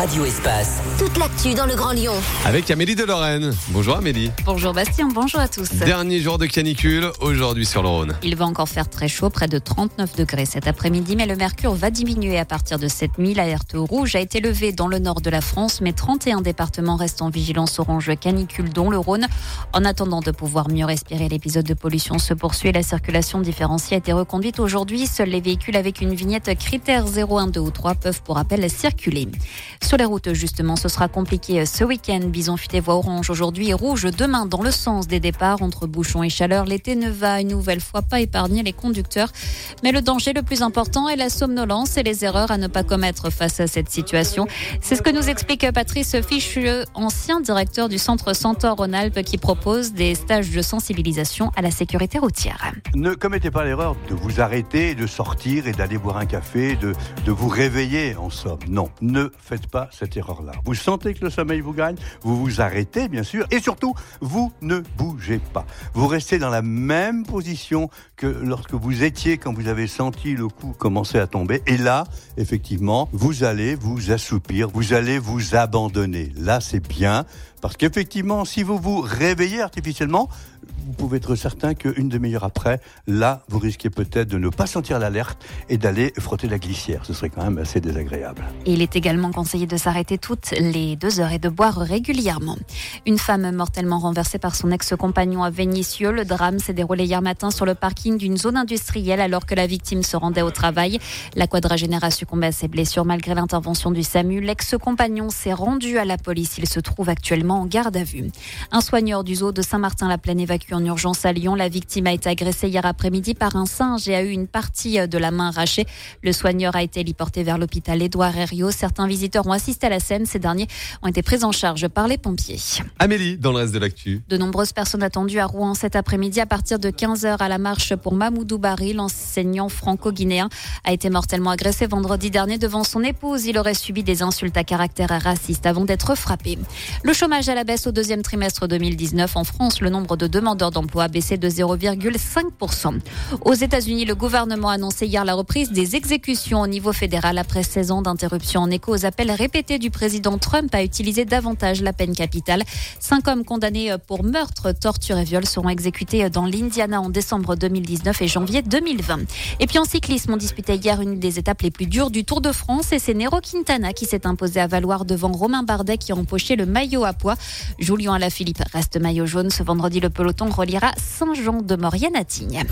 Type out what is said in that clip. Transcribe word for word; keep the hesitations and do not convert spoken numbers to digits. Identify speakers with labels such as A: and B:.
A: Radio Espace. Toute l'actu dans le Grand Lyon.
B: Avec Amélie de Lorraine. Bonjour Amélie.
C: Bonjour Bastien, bonjour à tous.
B: Dernier jour de canicule aujourd'hui sur le Rhône.
C: Il va encore faire très chaud, près de trente-neuf degrés cet après-midi, mais le mercure va diminuer à partir de cette nuit. L'alerte rouge a été levée dans le nord de la France, mais trente et un départements restent en vigilance orange canicule, dont le Rhône. En attendant de pouvoir mieux respirer, l'épisode de pollution se poursuit et la circulation différenciée a été reconduite aujourd'hui. Seuls les véhicules avec une vignette critère zéro, un, deux ou trois peuvent pour rappel circuler. Sur les routes, justement, ce sera compliqué ce week-end. Bison futé voie orange aujourd'hui et rouge demain dans le sens des départs. Entre bouchons et chaleur, l'été ne va une nouvelle fois pas épargner les conducteurs. Mais le danger le plus important est la somnolence et les erreurs à ne pas commettre face à cette situation. C'est ce que nous explique Patrice Ficheux, ancien directeur du centre Centaure Rhône-Alpes, qui propose des stages de sensibilisation à la sécurité routière.
D: Ne commettez pas l'erreur de vous arrêter, de sortir et d'aller boire un café, de, de vous réveiller en somme. Non, ne faites pas cette erreur-là. Vous sentez que le sommeil vous gagne, vous vous arrêtez bien sûr et surtout, vous ne bougez pas. Vous restez dans la même position que lorsque vous étiez quand vous avez senti le coup commencer à tomber. Et là, effectivement, vous allez vous assoupir, vous allez vous abandonner. Là, c'est bien parce qu'effectivement, si vous vous réveillez artificiellement, vous pouvez être certain qu'une demi-heure après, là, vous risquez peut-être de ne pas sentir l'alerte et d'aller frotter la glissière. Ce serait quand même assez désagréable.
C: Et il est également conseillé de s'arrêter toutes les deux heures et de boire régulièrement. Une femme mortellement renversée par son ex-compagnon à Vénissieux. Le drame s'est déroulé hier matin sur le parking d'une zone industrielle alors que la victime se rendait au travail. La quadragénaire a succombé à ses blessures malgré l'intervention du SAMU. L'ex-compagnon s'est rendu à la police. Il se trouve actuellement en garde à vue. Un soigneur du zoo de Saint-Martin-la-Plaine évacué en urgence à Lyon. La victime a été agressée hier après-midi par un singe et a eu une partie de la main arrachée. Le soigneur a été héliporté vers l'hôpital Édouard Herriot. Certains visiteurs ont assisté à la scène. Ces derniers ont été pris en charge par les pompiers.
B: Amélie, dans le reste de l'actu.
C: De nombreuses personnes attendues à Rouen cet après-midi à partir de quinze heures à la marche pour Mamoudou Bari. L'enseignant franco-guinéen a été mortellement agressé vendredi dernier devant son épouse. Il aurait subi des insultes à caractère raciste avant d'être frappé. Le chômage à la baisse au deuxième trimestre deux mille dix-neuf. En France, le nombre de demandeurs d'emploi a baissé de zéro virgule cinq pour cent. Aux États-Unis, le gouvernement a annoncé hier la reprise des exécutions au niveau fédéral après seize ans d'interruption en écho aux appels répétés du président Trump à utiliser davantage la peine capitale. Cinq hommes condamnés pour meurtre, torture et viol seront exécutés dans l'Indiana en décembre deux mille dix-neuf et janvier deux mille vingt. Et puis en cyclisme, on disputait hier une des étapes les plus dures du Tour de France et c'est Nairo Quintana qui s'est imposé à Valloire devant Romain Bardet qui a empoché le maillot à pois. Julien Alaphilippe reste maillot jaune. Ce vendredi, le peloton reliera Saint-Jean-de-Maurienne à Tignes.